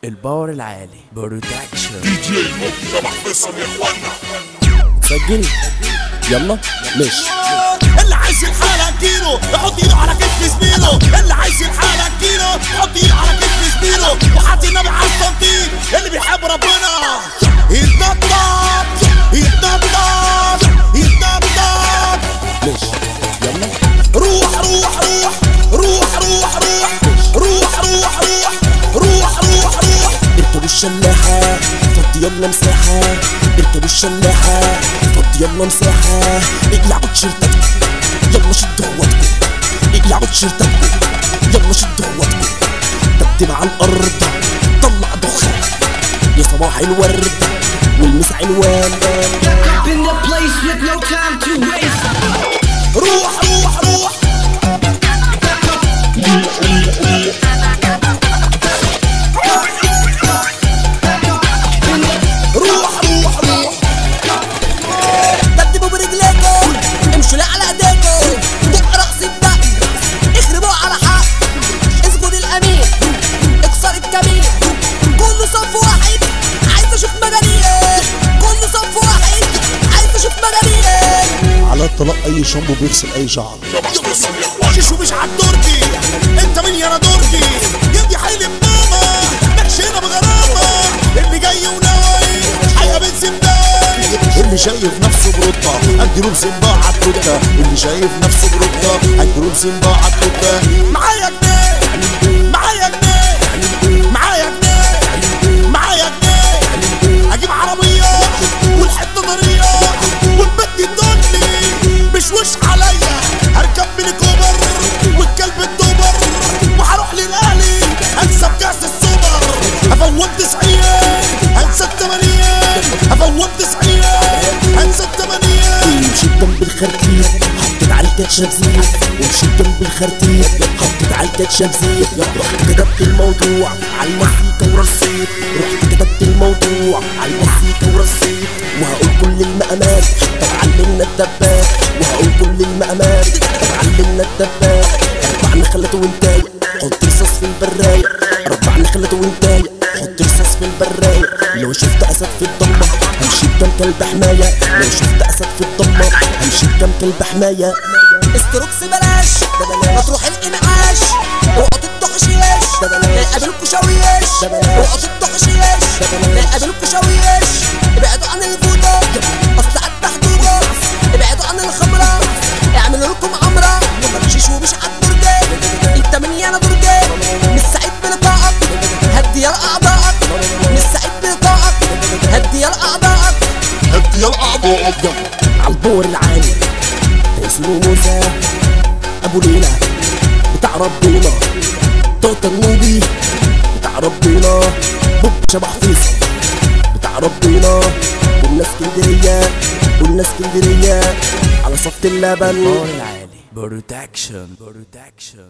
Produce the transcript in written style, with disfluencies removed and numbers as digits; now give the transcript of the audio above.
الباور العالي برودكشن. دي جي صباح فيصل يا اخوانا. سجل يلا ماشي. اللي عايز الحالة اديله يحط ايده على كتف زميله، اللي عايز الحالة اديله يحط ايده على كتف زميله، وحط النبي على التنطيط اللي بيحب ربنا يتنطط يتنطط يتنطط. ماشي يلا روح روح روح روح روح روح روح روح روح روح روح روح. اركبوا الشلاحة فضي يلا مساحة، اركبوا الشلاحة فضي يلا مساحة. اقلعوا تيشيرتاتكم يلا شدوا هواتكم، اقلعوا تيشيرتاتكم يلا شدوا هواتكم. دبدب على الأرض طلع دخان يا صباح الورد والمسع الوان. روح روح روح روح روح روح. دبدبوا برجليكم امشوا لا على ايديكم، دق رأس الدق اخربوا على حق، اسجد الامين اكسر الكمين. كله صف واحد عايز اشوف مجانيه، كله صف واحد عايز اشوف مجانيه. على الطلاق اي شامبو بيغسل اي شعر. صباح فيصل يا اخوانا. شيشو مش عالدرجي، انت مين يا ندرجي؟ يدي حيل بماما نكشينا بغرامة، اللي جاي وناوي هيقابل زندان. اللي شايف نفسه بروطة اديله بسنباع عالتوتة، اللي شايف نفسه بروطة اديله بسنباع عالتوتة. معايا جنيه معايا جنيه معايا جنيه معايا جنيه، اجيب عربية والحتة ضرية والبت تدني مش وش عليا، هركب ميني كوبر والكلب الدوبر، وهروح للاهلي انسى بكاس السوبر، افوت 90 انسى ال80، افوت 90 انسى ال80. ومشيت جنب الخرتيت حطيت على الكاتشب زيت، ومشيت جنب الخرتيت حطيت على الكاتشب زيت. رحت كتبت الموضوع على المزيكا ورصيت، رحت كتبت الموضوع على المزيكا ورصيت. وهقول كل المقامات طب علمنا الدباب، وهقول كل المقامات طب علمنا الدباب. ربعنا خلته وانتاي حط رصاص في البراية، ربعنا خلته وانتاي حط رصاص في البراية. لو شفت اسد في الضلمة همشي بكام كلب حماية، لو شفت اسد في الضلمة همشي بكام كلب حماية. استروكس بلاش ما تروح الانعاش، اوعوا تطحشيش لا يقابلكوا شويش، اوعوا تطحشيش لا يقابلكوا شويش. ابعدوا عن الفوضى اصل عدى حدوده، ابعدوا عن الخمرة اعملوا لكم عمرة. شيشو مش عالدرجة انت من يانا درجة، مش سعيد بلقائك هدي يا اعضائك، مش سعيد بلقائك هدي يا اعضائك. هدي يا الاعضاء عالبور العالي تيسير موسى ابو ليلى بتاع ربنا، توتا النوبي بتاع ربنا، بوب شبح فيصل بتاع ربنا. قلنا اسكندرية قلنا اسكندرية على صفة اللبن. الباور العالي برودكشن.